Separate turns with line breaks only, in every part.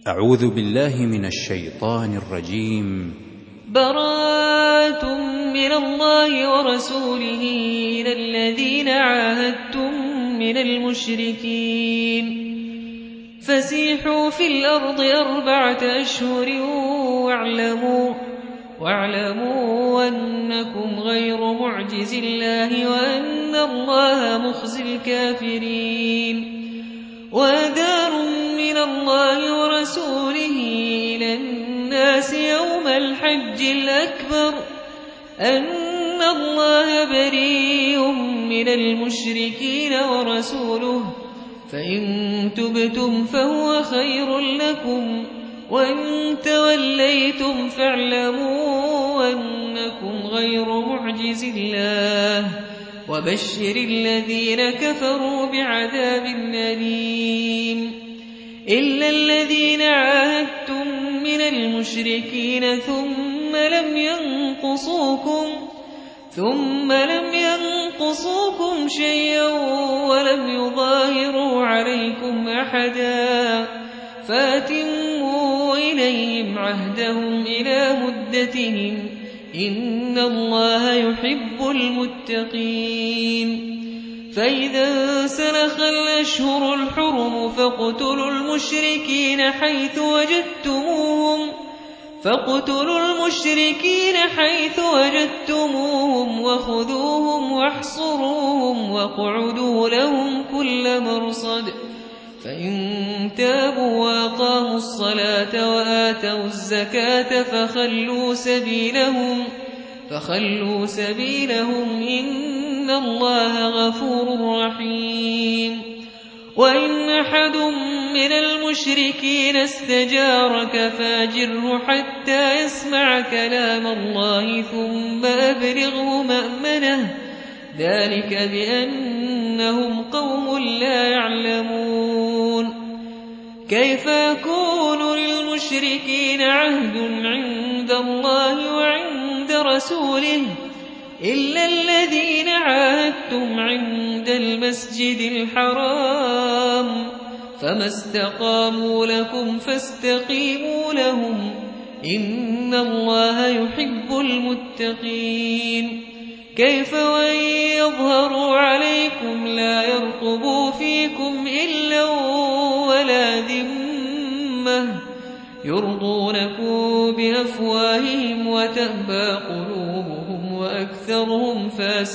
أعوذ بالله من الشيطان الرجيم.
براءة من الله ورسوله إلى الذين عاهدتم من المشركين فسيحوا في الأرض 4 أشهر واعلموا أنكم غير معجز الله وأن الله مخزي الكافرين وأذان من الله ورسوله إلى الناس يوم الحج الأكبر أن الله بريء من المشركين ورسوله فإن تبتم فهو خير لكم وإن توليتم فاعلموا أنكم غير معجز الله وبشر الذين كفروا بعذاب أليم إلا الذين عاهدتم من المشركين ثم لم ينقصوكم شيئا ولم يظاهروا عليكم أحدا فأتموا إليهم عهدهم إلى مدتهم إن الله يحب المتقين فإذا انسلخ الأشهر الحرم فاقتلوا المشركين حيث وجدتموهم وخذوهم واحصروهم واقعدوا لهم كل مرصد فإن تابوا وأقاموا الصلاة وآتوا الزكاة فخلوا سبيلهم إن الله غفور رحيم وإن أحد من المشركين استجارك فاجره حتى يسمع كلام الله ثم أبلغه مأمنه ذلك بأنهم قوم لا يعلمون كيف يكون للمشركين عهد عند الله وعند رسوله إلا الذين عاهدتم عند المسجد الحرام فما استقاموا لكم فاستقيموا لهم إن الله يحب المتقين كيف وإن يظهروا عليكم لا يرقبوا فيكم إلا ولا ذمة يرضونكم بأفواههم وتأبى قلوبهم وأكثرهم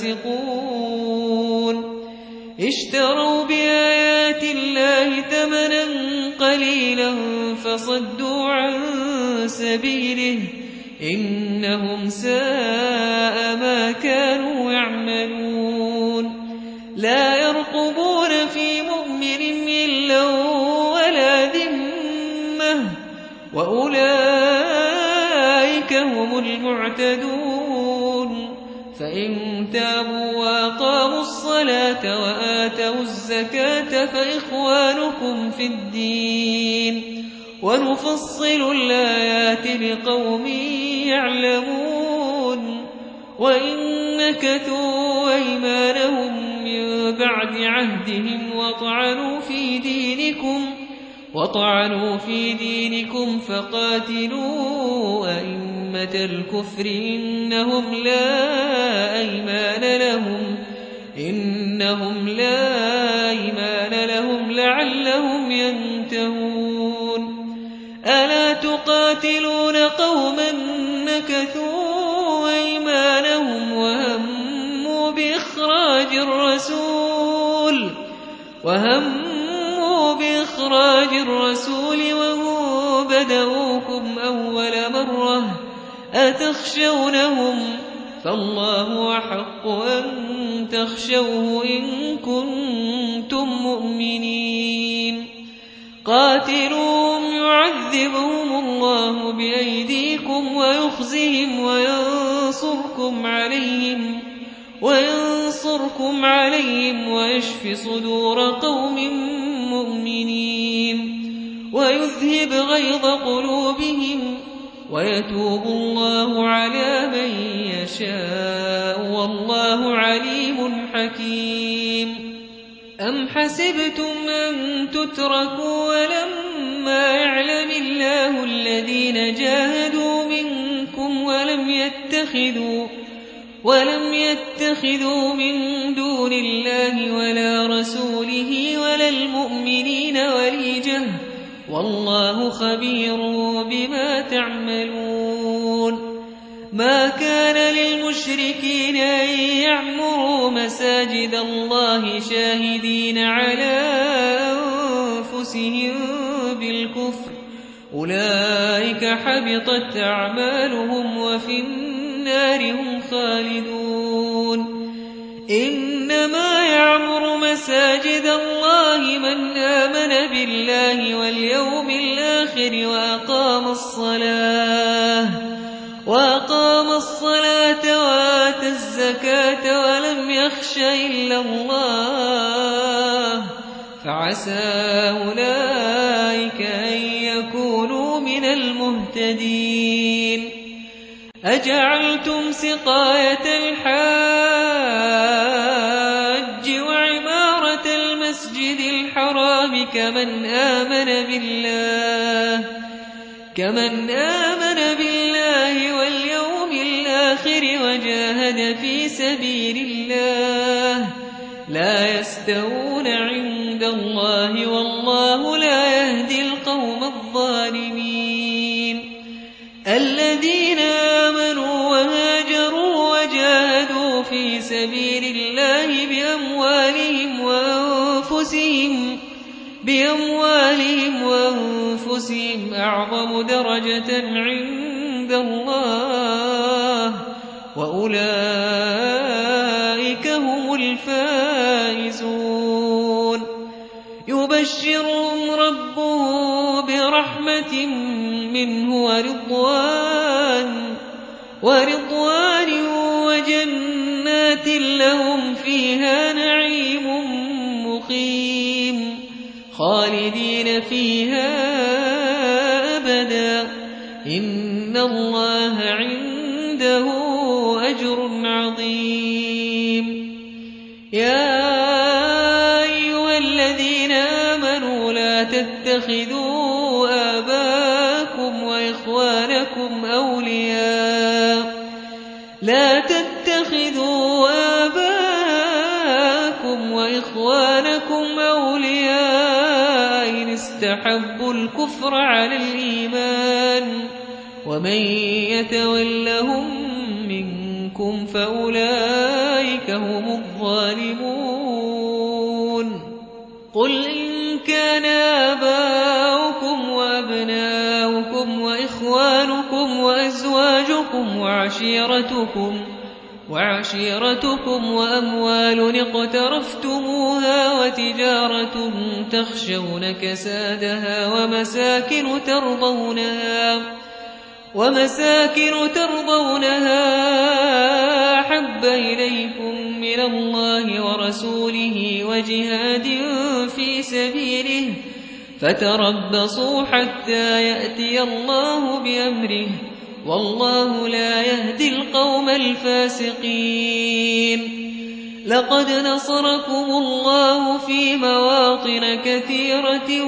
فاسقون اشتروا بآيات الله ثمنا قليلا فصدوا عن سبيله إنهم ساء ما كانوا يعملون لا يرقبون في مؤمن إلا ولا ذمة وأولئك هم المعتدون فإن تابوا وأقاموا الصلاة وآتوا الزكاة فإخوانكم في الدين ونفصل الآيات لقوم يعلمون وإن نكثوا أيمانهم من بعد عهدهم وطعنوا في دينكم فقاتلوا أئمة الكفر إنهم لا أيمان لهم لعلهم ينتهون ألا تقاتلون قوما نكثوا أيمانهم وهموا بإخراج الرسول وهم بدؤوكم أول مرة أتخشونهم فالله أحق أن تخشوه إن كنتم مؤمنين قاتلوهم يعذبهم الله بأيديكم ويخزهم وينصركم عليهم ويشف صدور قوم مؤمنين ويذهب غيظ قلوبهم ويتوب الله على من يشاء والله عليم حكيم أم حسبتم أن تتركوا ولما يعلم جاهدوا منكم ولم يتخذوا من دون الله ولا رسوله ولا المؤمنين وليجة والله خبير بما تعملون ما كان للمشركين أن يعمروا مساجد الله شاهدين على أنفسهم بالكفر أولئك حبطت أعمالهم وفي النار هم خالدون إنما يعمر مساجد الله من آمن بالله واليوم الآخر وأقام الصلاة وآتى الزكاة ولم يخش إلا الله فعسى أولئك أن يكونوا من المهتدين أجعلتم سقاية الحاج وعمارة المسجد الحرام كمن آمن بالله واليوم الآخر وجاهد في سبيل الله لا يستوون عند الله والله لا يهدي القوم الظالمين الذين آمنوا وهاجروا وجاهدوا في سبيل الله بأموالهم وأنفسهم أعظم درجة عند الله وأولئك هم الفائزون يبشرهم ربهم برحمة منه ورضوان وجنات لهم فيها نعيم مقيم خالدين فيها أبدا إن الله عنده أجر عظيم يا أيها الذين آمنوا لا تتخذوا آباءكم وإخوانكم أولياء إن استحبوا الكفر على الإيمان ومن يتولهم منكم فأولئك هم الظالمون قل إن كان آباؤكم وأبناؤكم وإخوانكم وأزواجكم وعشيرتكم وأموال اقترفتموها وتجارة تخشون كسادها ومساكن ترضونها أحب إليكم من الله ورسوله وجهاد في سبيله فتربصوا حتى يأتي الله بأمره والله لا يهدي القوم الفاسقين لقد نصركم الله في مواطن كثيرة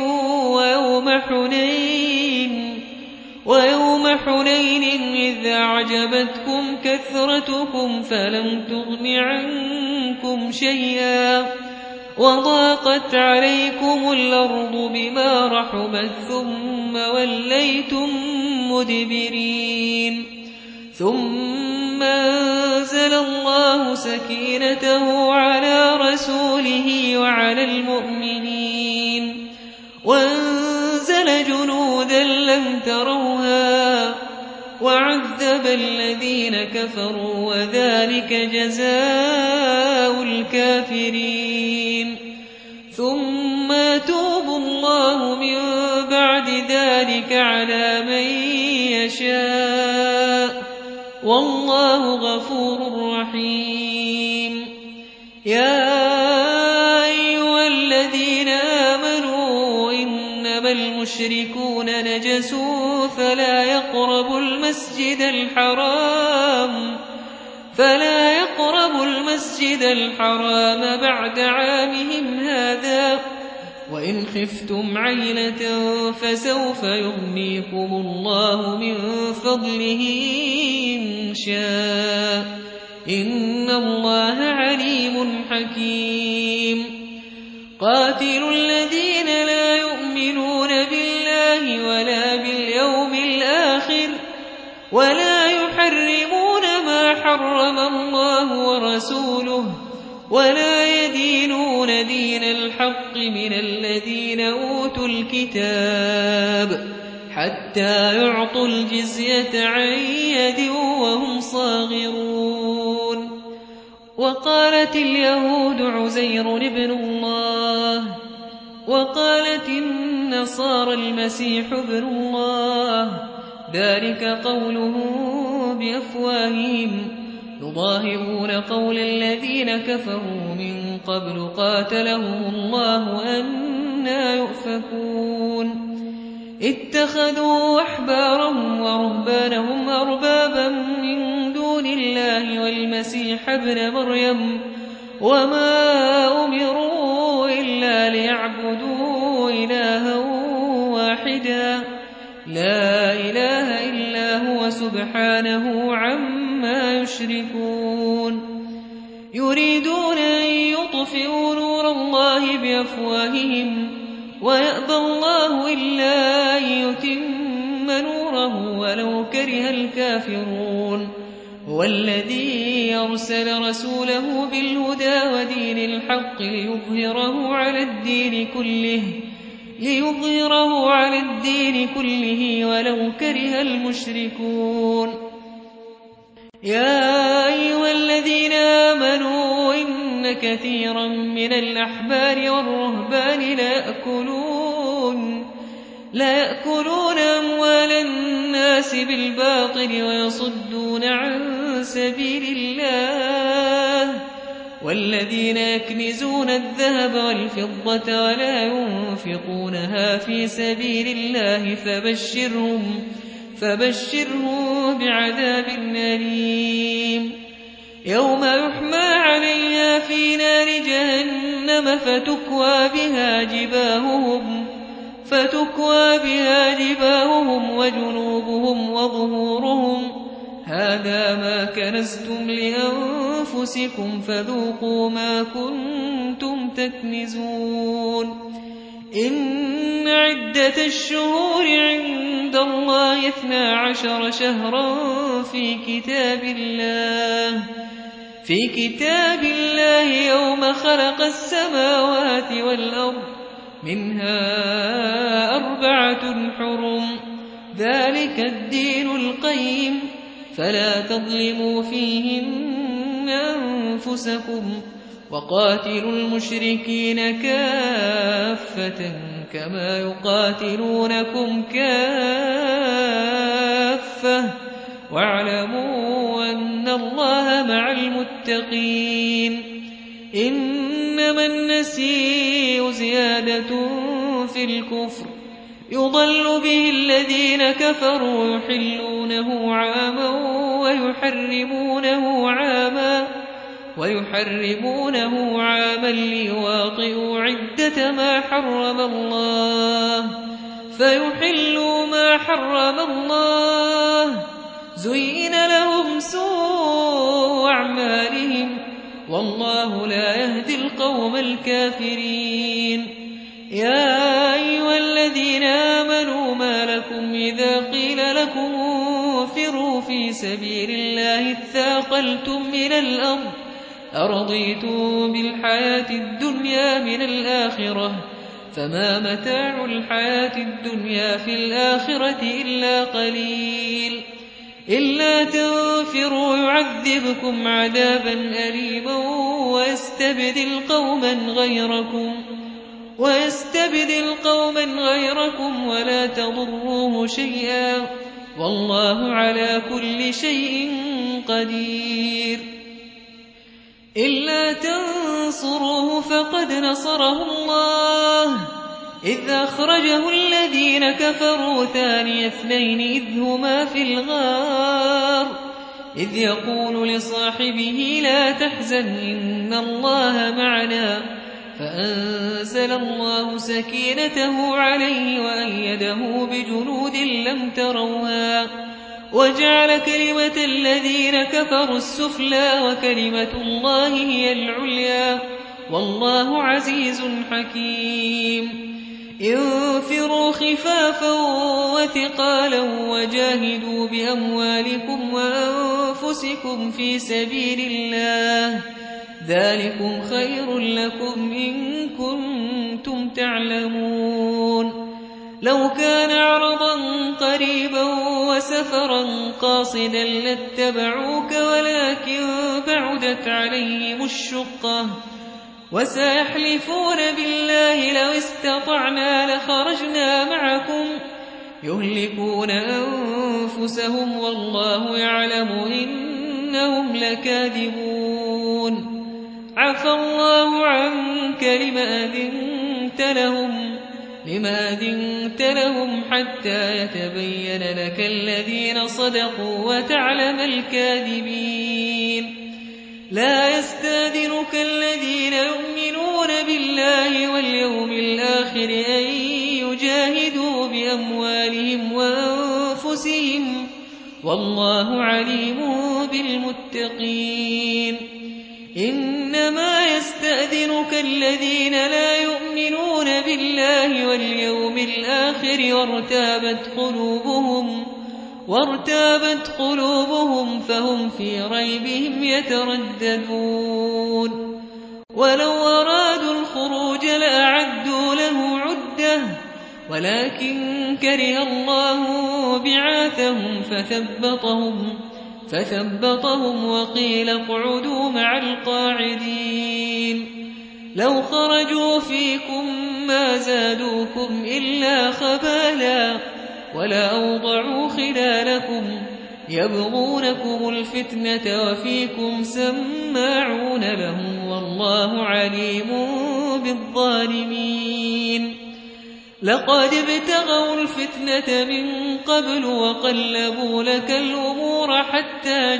ويوم حنين إذ أعجبتكم كثرتكم فلم تغن عنكم شيئا وضاقت عليكم الأرض بما رحبت ثم وليتم مدبرين ثم أنزل الله سكينته على رسوله وعلى المؤمنين وأنزل جنودا لم تروها وعذب الذين كفروا وذلك جزاء الكافرين ثم يتوب الله من بعد ذلك على من يشاء والله غفور رحيم يا أيها الذين آمنوا إنما المشركون نجس فلا يقربوا المسجد الحرام بعد عامهم هذا وإن خفتم عيلة فسوف يغنيكم الله من فضله إن شاء إن الله عليم حكيم قاتلوا الذين لا يؤمنون بالله ولا باليوم الآخر ولا يحرمون ما حرم الله ورسوله ولا يدينون دين الحق من الذين أوتوا الكتاب حتى يعطوا الجزية عن يد وهم صاغرون وقالت اليهود عزير ابن الله وقالت النصارى المسيح ابن الله ذلك قولهم بأفواههم يضاهئون قول الذين كفروا من قبل قاتلهم الله أنى يؤفكون اتخذوا أحبارهم ورهبانهم أربابا من دون الله والمسيح ابن مريم وما أمروا إلا ليعبدوا إلها واحدا لا إله إلا هو سبحانه عما يشركون يريدون أن يطفئوا نور الله بأفواههم ويأبى الله إلا أن يتم نوره ولو كره الكافرون هو الذي أرسل رسوله بالهدى ودين الحق ليظهره على الدين كله ولو كره المشركون يا أيها الذين آمنوا إن كثيرا من الأحبار والرهبان لا يأكلون أموال الناس بالباطل ويصدون عن سبيل الله والذين يكنزون الذهب والفضة ولا ينفقونها في سبيل الله فبشرهم بعذاب أليم يوم يحمى عليها في نار جهنم فتكوى بها جباههم وجنوبهم وظهورهم هذا ما كنزتم لأنفسكم فذوقوا ما كنتم تكنزون إن عدة الشهور عند الله 12 شهرا في كتاب الله يوم خلق السماوات والأرض منها 4 حرم ذلك الدين القيم فلا تظلموا فيهن أنفسكم وقاتلوا المشركين كافة كما يقاتلونكم كافة واعلموا أن الله مع المتقين إنما النسيء زيادة في الكفر يضل به الذين كفروا يحلونه عاما ويحرمونه عاما ليواطئوا عدة ما حرم الله فيحلوا ما حرم الله زين لهم سوء أعمالهم والله لا يهدي القوم الكافرين يا أيها الذين آمنوا ما لكم إذا قيل لكم انفروا في سبيل الله اثاقلتم من الأرض أرضيتم بالحياة الدنيا من الآخرة فما متاع الحياة الدنيا في الآخرة إلا قليل إلا تنفروا يعذبكم عذابا أليما ويستبدل قوما غيركم ولا تضروه شيئا والله على كل شيء قدير إلا تنصروه فقد نصره الله إذ أخرجه الذين كفروا ثاني اثنين إذ هما في الغار إذ يقول لصاحبه لا تحزن إن الله معنا فأنزل الله سكينته عليه وأيده بجنود لم تروها وجعل كلمة الذين كفروا السفلى وكلمة الله هي العليا والله عزيز حكيم انفروا خفافا وثقالا وجاهدوا بأموالكم وأنفسكم في سبيل الله ذلكم خير لكم إن كنتم تعلمون لو كان عرضا قريبا وسفرا قاصدا لاتبعوك ولكن بعدت عليهم الشقة وسيحلفون بالله لو استطعنا لخرجنا معكم يهلكون أنفسهم والله يعلم إنهم لكاذبون عفى الله عنك لما أذنت لهم حتى يتبين لك الذين صدقوا وتعلم الكاذبين لا يستأذنك الذين يؤمنون بالله واليوم الآخر أن يجاهدوا بأموالهم وأنفسهم والله عليم بالمتقين إنما يستأذنك الذين لا يؤمنون بالله واليوم الآخر وارتابت قلوبهم فهم في ريبهم يترددون ولو أرادوا الخروج لأعدوا له عدة ولكن كره الله بعاثهم فثبطهم وقيل اقعدوا مع القاعدين لو خرجوا فيكم ما زادوكم إلا خبالا ولا أوضعوا خلالكم يبغونكم الفتنة وفيكم سماعون لهم والله عليم بالظالمين لقد ابتغوا الفتنة من قبل وقلبوا لك الأمور حتى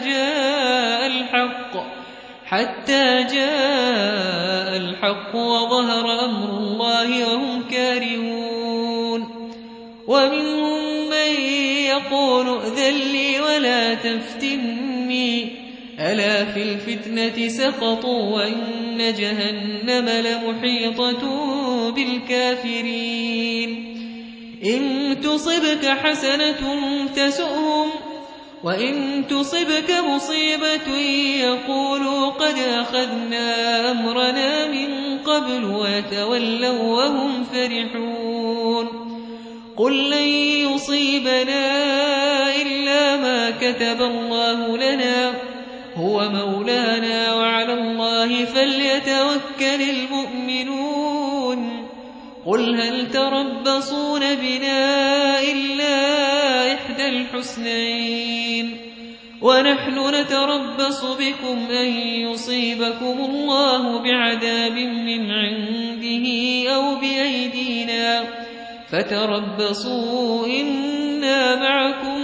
جاء الحق وظهر أمر الله وهم كارهون ومنهم من يقول ائذن لي ولا تفتني ألا في الفتنة سقطوا وإن جهنم لمحيطة بالكافرين إن تصبك حسنة تسؤهم وإن تصبك مصيبة يقولوا قد أخذنا أمرنا من قبل ويتولوا وهم فرحون قل لن يصيبنا إلا ما كتب الله لنا هو مولانا وعلى الله فليتوكل المؤمنون قل هل تربصون بنا إلا إحدى الحسنين ونحن نتربص بكم أن يصيبكم الله بعذاب من عنده أو بأيدينا فتربصوا إنا معكم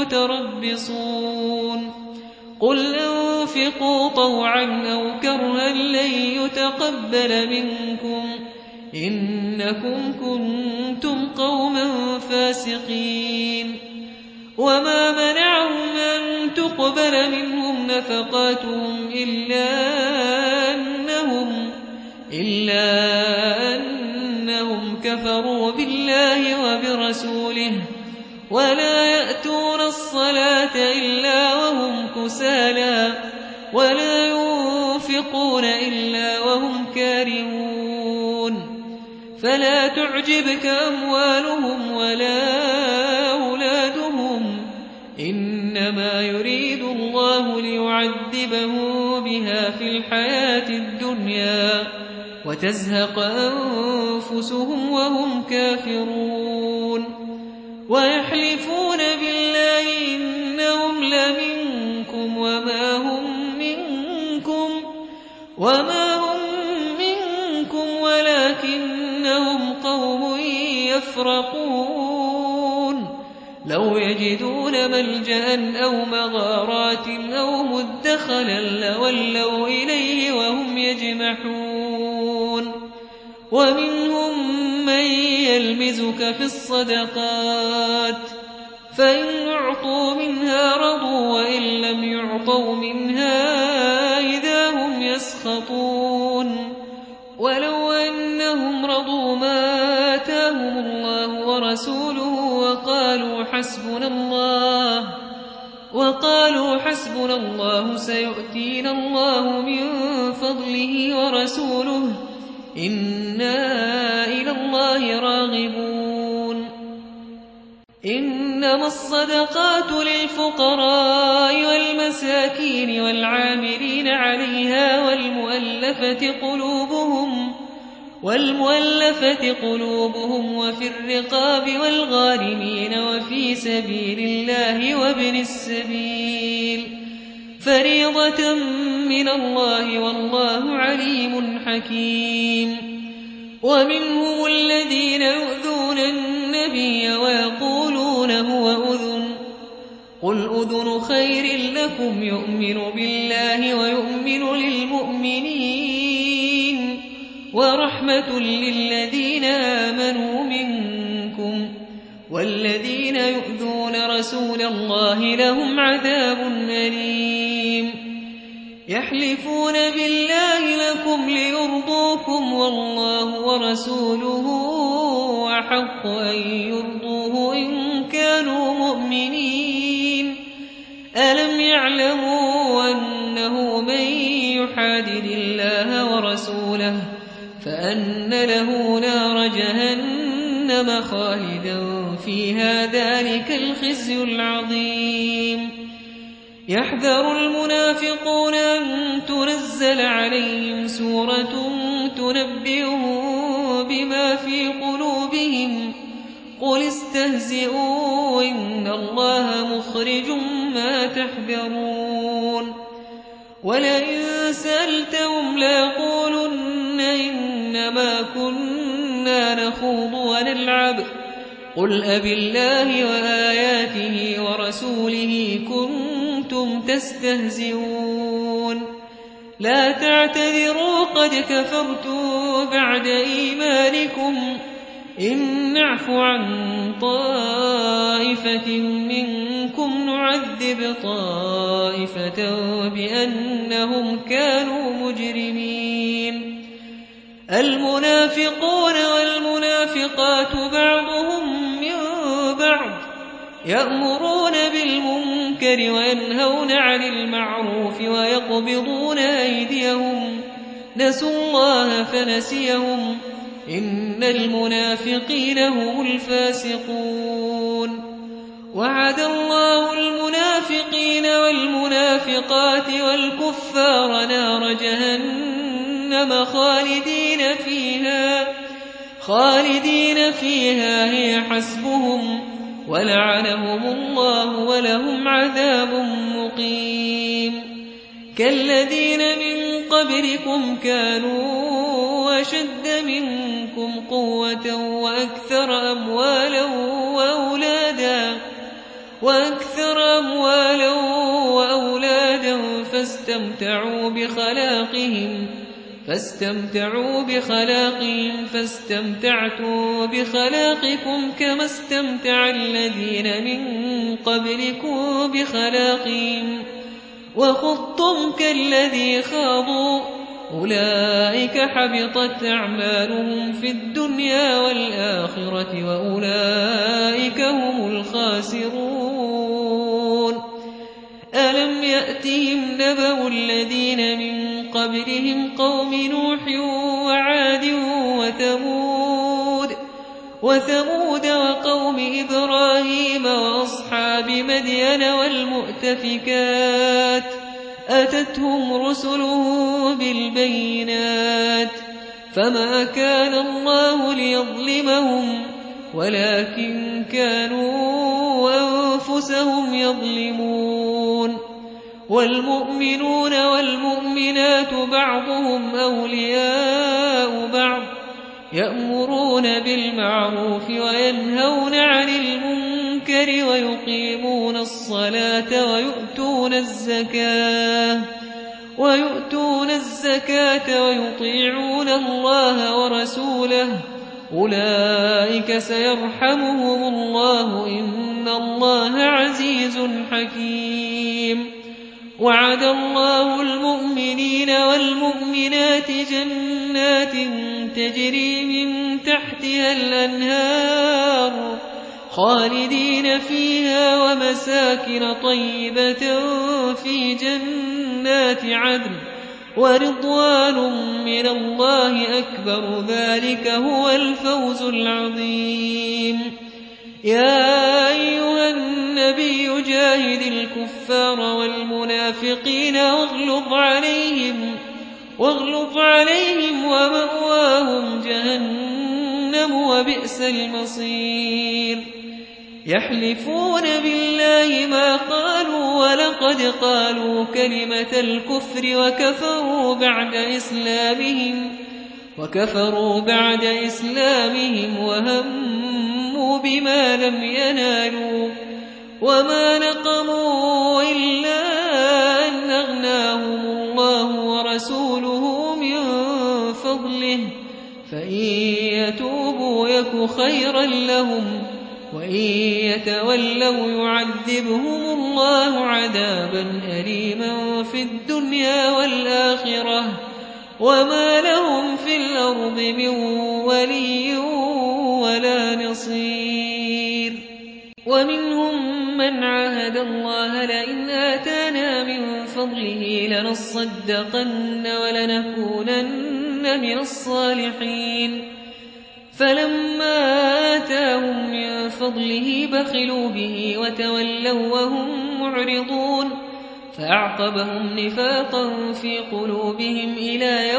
متربصون قل أنفقوا طوعا أو كرها لن يتقبل منكم إنكم كنتم قوما فاسقين وما منعهم أن تقبل منهم نفقاتهم إلا أنهم كفروا بالله وبرسوله ولا يأتون الصلاة إلا وهم كسالى ولا ينفقون إلا وهم كارهون فلا تعجبك أموالهم ولا أولادهم إنما يريد الله ليعذبهم بها في الحياة الدنيا وتزهق أنفسهم وهم كافرون ويحلفون بالله إنهم لمنكم وما هم منكم ولكنهم قوم يفرقون لو يجدون ملجأ أو مغارات أو مدخلا لولوا إليه وهم يجمحون ومنهم من يلمزك في الصدقات فإن أعطوا منها رضوا وإن لم يعطوا منها إذا هم يسخطون ولو أنهم رضوا ما آتاهم الله ورسوله وقالوا حسبنا الله سيؤتينا الله من فضله ورسوله إنا إلى الله راغبون إنما الصدقات للفقراء والمساكين والعاملين عليها والمؤلفة قلوبهم وفي الرقاب والغارمين وفي سبيل الله وابن السبيل فريضة من الله والله عليم حكيم ومنهم الذين يؤذون النبي ويقولون هو أذن قل أذن خير لكم يؤمن بالله ويؤمن للمؤمنين ورحمة للذين آمنوا منكم والذين يؤذون رسول الله لهم عذاب أليم يحلفون بالله لكم ليرضوكم والله ورسوله أحق أن يرضوه إن كانوا مؤمنين ألم يعلموا أنه من يحادد الله ورسوله فأن له نار جهنم خالدا فيها ذلك الخزي العظيم يحذر المنافقون أن تنزل عليهم سورة تنبئهم بما في قلوبهم قل استهزئوا إن الله مخرج ما تحذرون ولئن سألتهم ليقولن إنما كنا نخوض ونلعب قل أبالله وآياته ورسوله كنتم تستهزئون لا تعتذروا قد كفرتم بعد إيمانكم إن نعف عن طائفة منكم نعذب طائفة بأنهم كانوا مجرمين المنافقون والمنافقات بعضهم من بعض يأمرون بالمنكر وينهون عن المعروف ويقبضون أيديهم نسوا الله فنسيهم إن المنافقين هم الفاسقون وعد الله المنافقين والمنافقات والكفار نار جهنم خالدين فيها هي حسبهم ولعنهم الله ولهم عذاب مقيم كالذين من قبلكم كانوا أشد منكم قوة وأكثر أموالا وأولادا فاستمتعوا بخلاقهم فاستمتعتم بخلاقكم كما استمتع الذين من قبلكم بخلاقهم وخضتم كالذي خاضوا أولئك حبطت أعمالهم في الدنيا والآخرة وأولئك هم الخاسرون ألم يأتهم نبأ الذين من قبلهم قوم نوح وعاد وثمود وقوم إبراهيم وأصحاب مدين والمؤتفكات أتتهم رسلهم بالبينات فما كان الله ليظلمهم ولكن كانوا أنفسهم يظلمون والمؤمنون والمؤمنات بعضهم أولياء بعض يأمرون بالمعروف وينهون عن المنكر ويقيمون الصلاة ويؤتون الزكاة ويؤتون الزكاة ويطيعون الله ورسوله أولئك سيرحمهم الله إن الله عزيز حكيم. وعد الله المؤمنين والمؤمنات جنات تجري من تحتها الأنهار خالدين فيها ومساكن طيبة في جنات عدن ورضوان من الله أكبر ذلك هو الفوز العظيم. يا أيها النبي جاهد الكفار والمنافقين واغلظ عليهم ومأواهم جهنم وبئس المصير. يحلفون بالله ما قالوا ولقد قالوا كلمة الكفر وكفروا بعد إسلامهم وهموا بما لم ينالوا وما نقموا إلا أن أغناهم الله ورسوله من فضله فإن يتوبوا يك خيرا لهم وإن يتولوا يعذبهم الله عذابا أليما في الدنيا والآخرة وما لهم في الأرض من ولي ولا نصير. ومنهم من عاهد الله لئن آتانا من فضله لنصدقن ولنكونن من الصالحين فلما آتاهم من فضله بخلوا به وتولوا وهم معرضون فأعقبهم نفاقا في قلوبهم إلى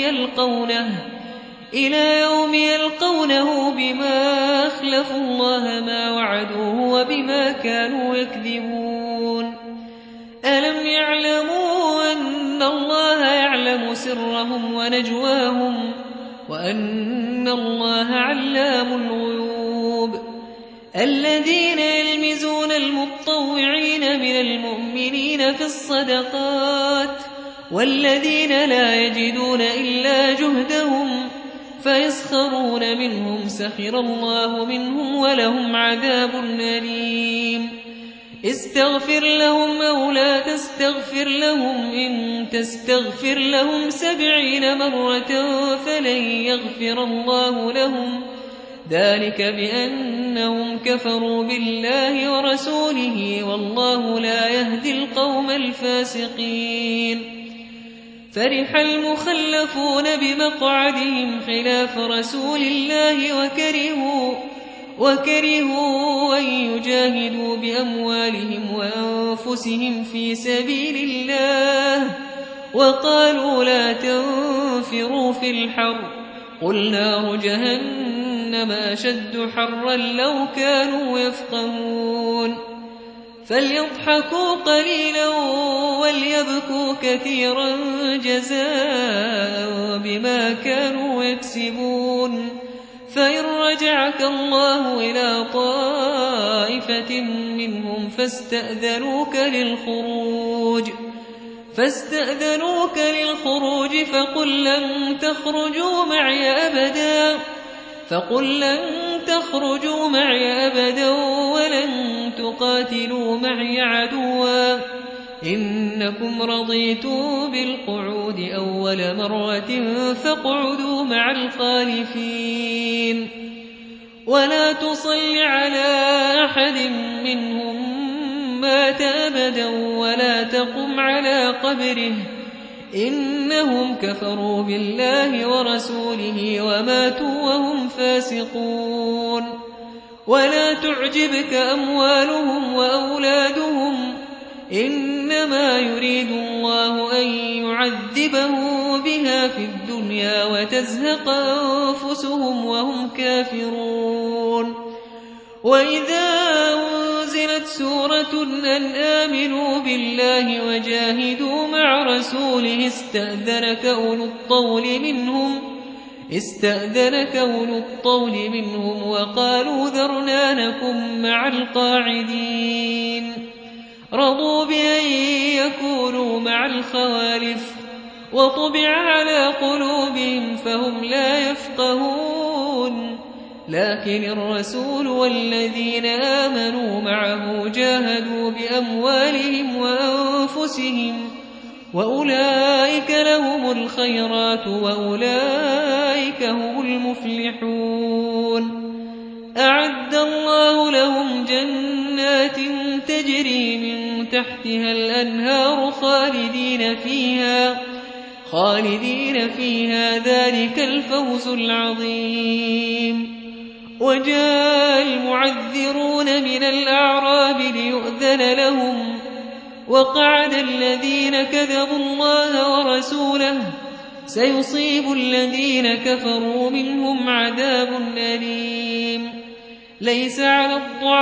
يوم يلقونه بما أخلفوا الله ما وعدوه وبما كانوا يكذبون. ألم يعلموا أن الله يعلم سرهم ونجواهم وأن الله علام الغيوب. الذين يلمزون المطوعين من المؤمنين في الصدقات والذين لا يجدون إلا جهدهم فيسخرون منهم سخر الله منهم ولهم عذاب أليم. استغفر لهم أو لا تستغفر لهم إن تستغفر لهم 70 مرة فلن يغفر الله لهم ذلك بأنهم كفروا بالله ورسوله والله لا يهدي القوم الفاسقين. فرح المخلفون بمقعدهم خلاف رسول الله وكرهوا أن يجاهدوا بأموالهم وأنفسهم في سبيل الله وقالوا لا تنفروا في الحر قل نار جهنم أشد حرا لو كانوا يفقهون. فليضحكوا قليلا وليبكوا كثيرا جزاء بما كانوا يكسبون. فإن رجعك الله إلى طائفة منهم فاستأذنوك للخروج فقل لن تخرجوا معي أبدا ولن تقاتلوا معي عدوا إنكم رضيتم بالقعود أول مرة فاقعدوا مع الخالفين. ولا تصل على أحد منهم مات أبدا ولا تقم على قبره إنهم كفروا بالله ورسوله وماتوا وهم فاسقون. ولا تعجبك أموالهم وأولادهم إنما يريد الله أن يعذبهم بها في الدنيا وتزهق أنفسهم وهم كافرون. وإذا أنزلت سورة أن آمنوا بالله وجاهدوا مع رسوله استأذنك أولو الطول منهم وقالوا ذرنا نكن مع القاعدين. رضوا بأن يكونوا مع الخوالف وطبع على قلوبهم فهم لا يفقهون لكن الرسول والذين آمنوا معه جاهدوا بأموالهم وأنفسهم وأولئك لهم الخيرات وأولئك هم المفلحون أعد الله لهم جنات تجري من تحتها الأنهار خالدين فيها ذلك الفوز العظيم وجاء المعذرون من الأعراب ليؤذن لهم وقعد الذين كذبوا الله ورسوله سيصيب الذين كفروا منهم عذاب أليم ليس على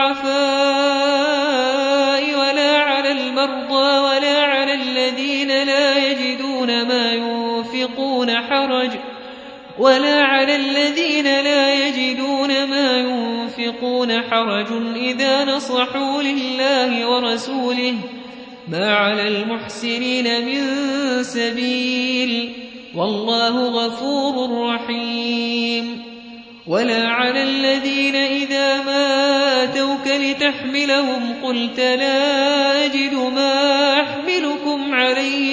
الضعفاء ولا على المرضى ولا على الذين لا يجدون ما ينفقون حرج إذا نصحوا لله ورسوله ما على المحسنين من سبيل والله غفور رحيم ولا على الذين إذا ما أتوك لتحملهم قلت لا أجد ما أحملكم عليه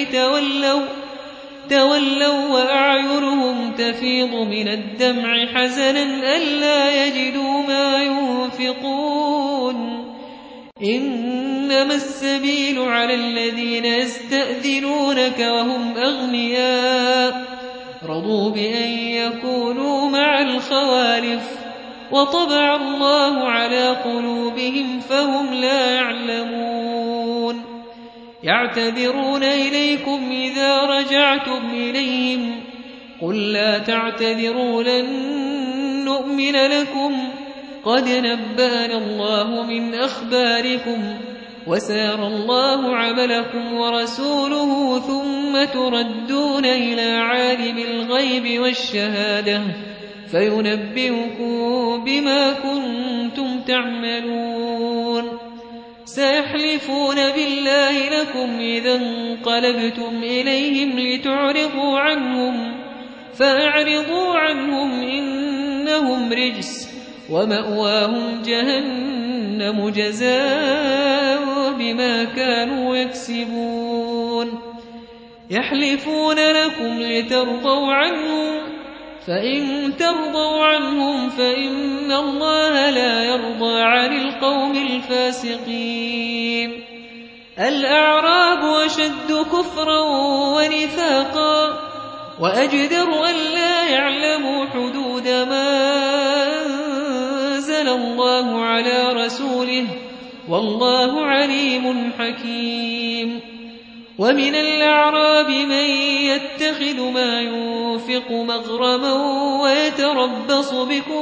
تولوا وأعينهم تفيض من الدمع حزنا ألا يجدوا ما ينفقون إنما السبيل على الذين يستأذنونك وهم أغنياء رضوا بأن يكونوا مع الخوالف وطبع الله على قلوبهم فهم لا يعلمون يعتذرون إليكم إذا رجعتم إليهم قل لا تعتذروا لن نؤمن لكم قد نبأنا الله من أخباركم وسيرى الله عملكم ورسوله ثم تردون إلى عالم الغيب والشهادة فينبئكم بما كنتم تعملون سيحلفون بالله لكم إذا انقلبتم إليهم لتعرضوا عنهم فأعرضوا عنهم إنهم رجس ومأواهم جهنم جزاء بما كانوا يكسبون يحلفون لكم لترضوا عنهم فإن ترضوا عنهم فإن الله لا يرضى عن القوم الفاسقين الأعراب أشد كفرا ونفاقا وأجدر أن لا يعلموا حدود ما أنزل الله على رسوله والله عليم حكيم ومن الأعراب من يتخذ ما ينفق مغرما ويتربص بكم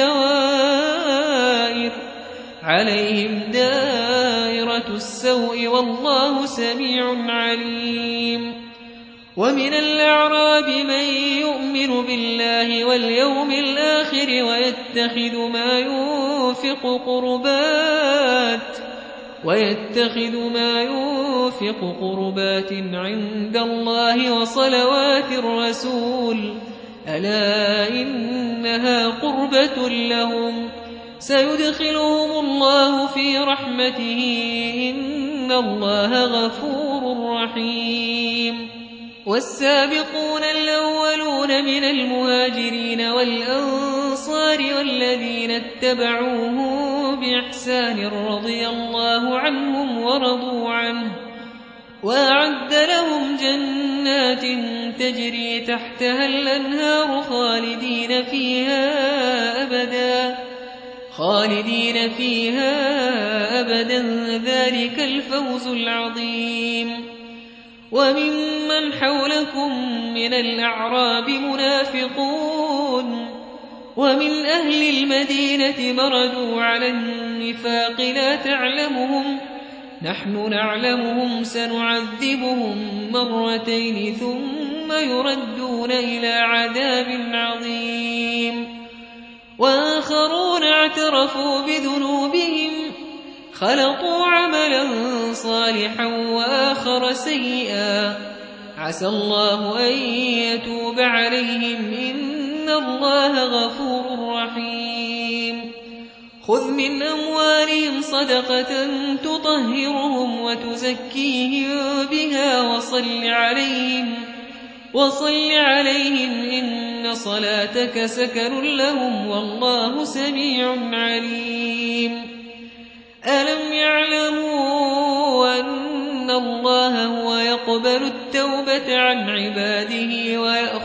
الدوائر عليهم دائرة السوء والله سميع عليم ومن الأعراب من يؤمن بالله واليوم الآخر ويتخذ ما ينفق قربات عند الله وصلوات الرسول ألا إنها قربة لهم سيدخلهم الله في رحمته إن الله غفور رحيم والسابقون الأولون من المهاجرين والأنصار والذين اتبعوهم بإحسان رضي الله عنهم ورضوا عنه وأعد لهم جنات تجري تحتها الأنهار خالدين فيها أبدا ذلك الفوز العظيم وممن حولكم من الأعراب منافقون ومن أهل المدينة مردوا على النفاق لا تعلمهم نحن نعلمهم سنعذبهم مرتين ثم يردون إلى عذاب عظيم وآخرون اعترفوا بذنوبهم خلطوا عملا صالحا وآخر سيئا عسى الله أن يتوب عليهم إن الله غفور رحيم خذ من أموالهم صدقة تطهرهم وتزكيهم بها وصل عليهم إن صلاتك سكن لهم والله سميع عليم ألم يعلموا أن الله هو يقبل التوبة عن عباده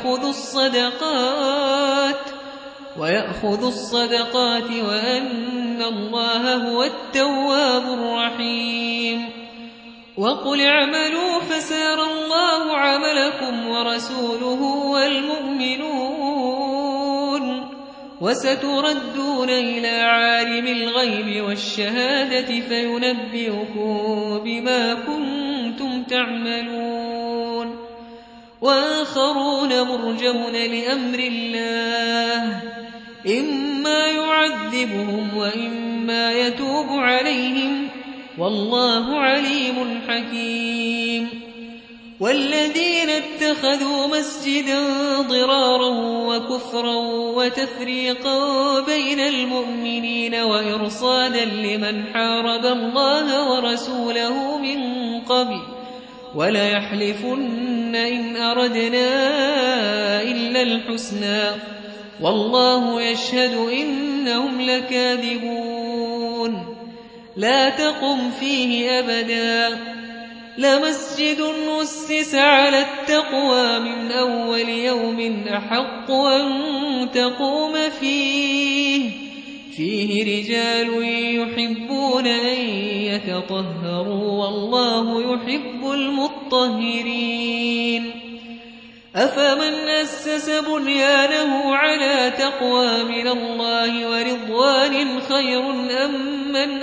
ويأخذ الصدقات وأن الله هو التواب الرحيم وقل اعملوا فسيرى الله عملكم ورسوله والمؤمنون وستردون إلى عالم الغيب والشهادة فينبئكم بما كنتم تعملون وآخرون مرجون لأمر الله إما يعذبهم وإما يتوب عليهم والله عليم حكيم والذين اتخذوا مسجدا ضرارا وكفرا وتفريقا بين المؤمنين وإرصادا لمن حارب الله ورسوله من قبل وليحلفن إن أردنا إلا الحسنى والله يشهد إنهم لكاذبون لا تقم فيه أبدا لمسجد أسس على التقوى من أول يوم أحق أن تقوم فيه رجال يحبون أن يتطهروا والله يحب المطهرين أفمن أسس بنيانه على تقوى من الله ورضوان خير أم من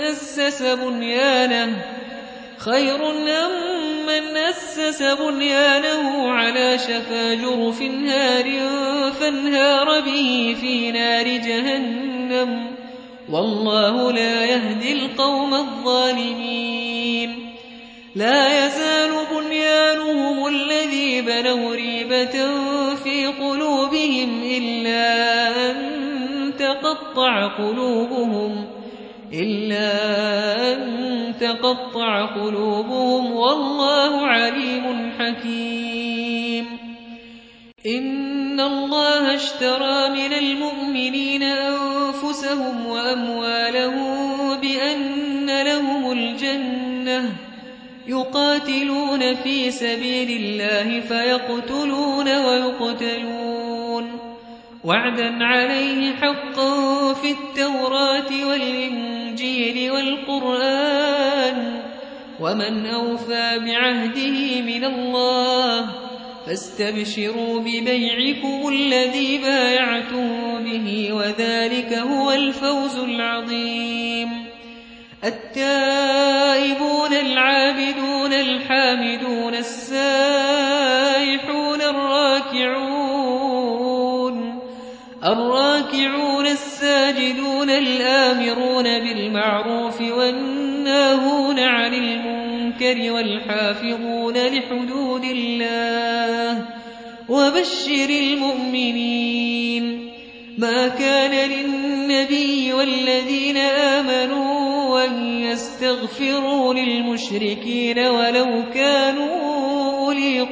أسس بنيانه على شفا جرف هار فانهار به في نار جهنم والله لا يهدي القوم الظالمين لا يزال بنيانهم الذي بنوا ريبة في قلوبهم إلا أن تقطع قلوبهم والله عليم حكيم إن الله اشترى من المؤمنين أنفسهم وأموالهم بأن لهم الجنة يقاتلون في سبيل الله فيقتلون ويقتلون وعدا عليه حقا في التوراة والإنجيل والقرآن ومن أوفى بعهده من الله فاستبشروا ببيعكم الذي بايعتم به وذلك هو الفوز العظيم التائبون العابدون الحامدون السائحون الراكعون الساجدون الآمرون بالمعروف والناهون عن المنكر والحافظون لحدود الله وبشر المؤمنين ما كان للنبي والذين آمنوا أن يستغفروا للمشركين ولو كانوا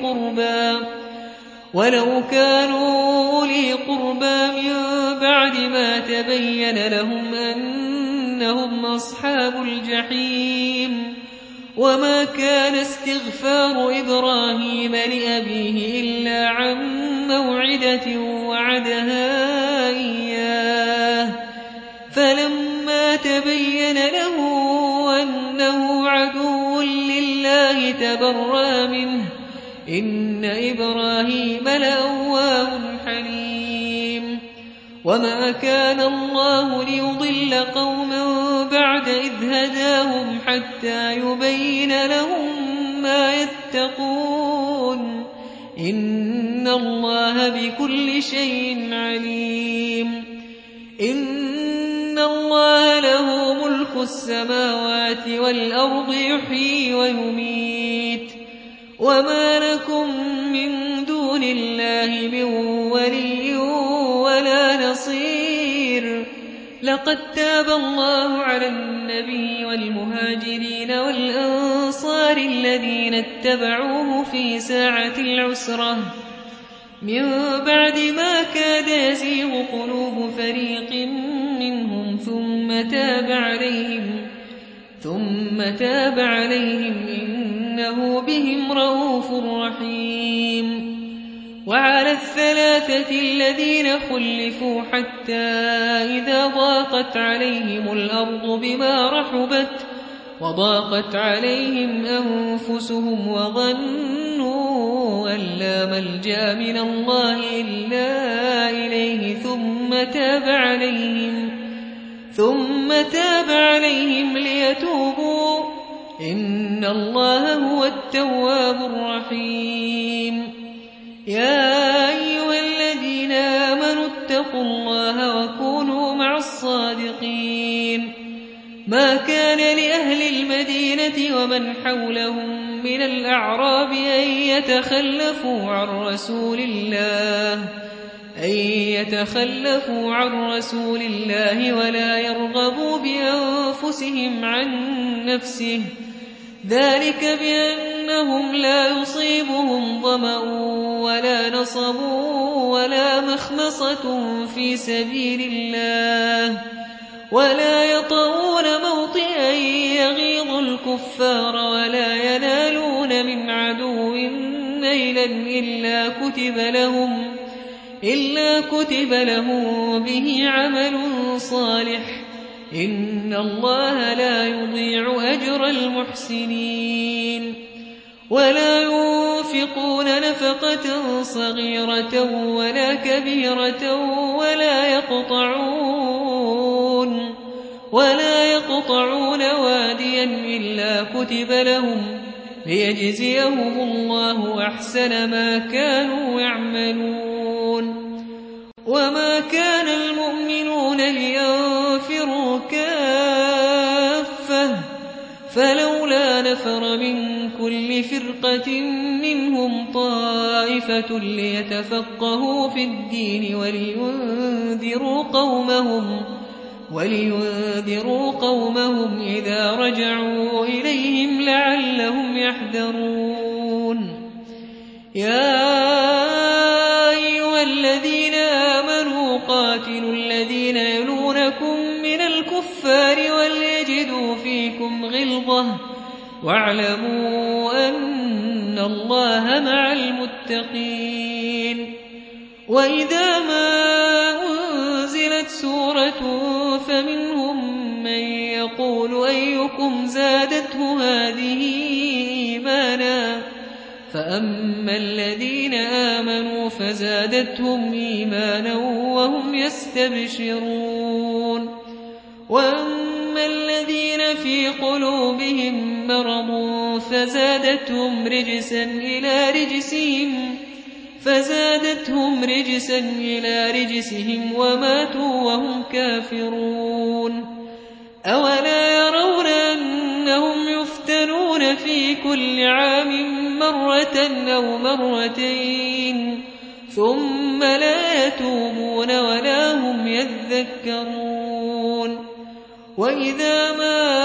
أولي قربى من بعد ما تبين لهم أنهم أصحاب الجحيم وما كان استغفار إبراهيم لأبيه إلا عن موعدة وعدها إياه فلما تبين له أنه عدو لله تبرأ منه إن إبراهيم لأواه حليم وما كان الله ليضل قوما بعد إذ هداهم حتى يبين لهم ما يتقون إن الله بكل شيء عليم إن إن الله له ملك السماوات والأرض يحيي ويميت وما لكم من دون الله من ولي ولا نصير لقد تاب الله على النبي والمهاجرين والأنصار الذين اتبعوه في ساعة العسرة من بعد ما كاد يزيغ قلوب فريق منهم ثم تاب عليهم إنه بهم رءوف رحيم وعلى الثلاثة الذين خلفوا حتى إذا ضاقت عليهم الأرض بما رحبت وضاقت عليهم أنفسهم وظنوا أن لا ملجأ من الله إلا إليه ثم تاب عليهم ليتوبوا إن الله هو التواب الرحيم يا أيها الذين آمنوا اتقوا الله وكونوا مع الصادقين ما كان لأهل المدينة ومن حولهم من الأعراب أن يتخلفوا عن رسول الله ولا يرغبوا بأنفسهم عن نفسه ذلك بأنهم لا يصيبهم ظمأ ولا نصب ولا مخمصة في سبيل الله ولا يطؤون موطئا يغيظ الكفار ولا ينالون من عدو نيلا إلا كتب لهم به عمل صالح إن الله لا يضيع أجر المحسنين ولا ينفقون نفقة صغيرة ولا كبيرة ولا يقطعون واديا إلا كتب لهم ليجزيهم الله أحسن ما كانوا يعملون وما كان المؤمنون لينفروا كافة فلولا نفر من كل فرقة منهم طائفة ليتفقهوا في الدين ولينذروا قومهم إذا رجعوا إليهم لعلهم يحذرون يا أيها الذين آمنوا قاتلوا الذين يلونكم من الكفار وليجدوا فيكم غلظة واعلموا أن الله مع المتقين وإذا ما أنزلت سورة فمنهم من يقول أيكم زادته هذه إيمانا فأما الذين آمنوا فزادتهم إيمانا وهم يستبشرون وأما الذين في قلوبهم مرض فزادتهم رجسا إلى رجسهم وماتوا وهم كافرون أولا يرون أنهم يفتنون في كل عام مرة أو مرتين ثم لا يتوبون ولا هم يذكرون وإذا ما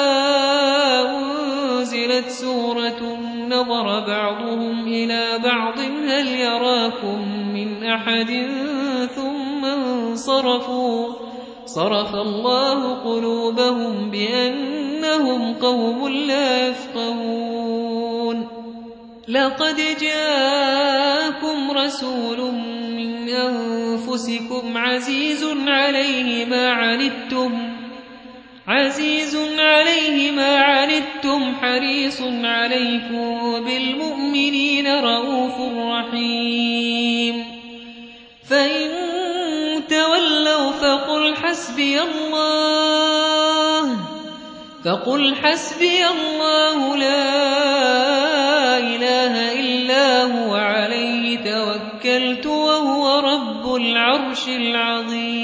أنزلت سورة نظر بعضهم إلى بعض هل يراكم من أحد ثم انصرفوا صرف الله قلوبهم بأنهم قوم لا يفقهون لقد جاءكم رسول من أنفسكم عزيز عليه ما عنتم حريص عليكم بالمؤمنين رءوف رحيم فإن تولوا فقل حسبي الله لا إله إلا هو عليه توكلت وهو رب العرش العظيم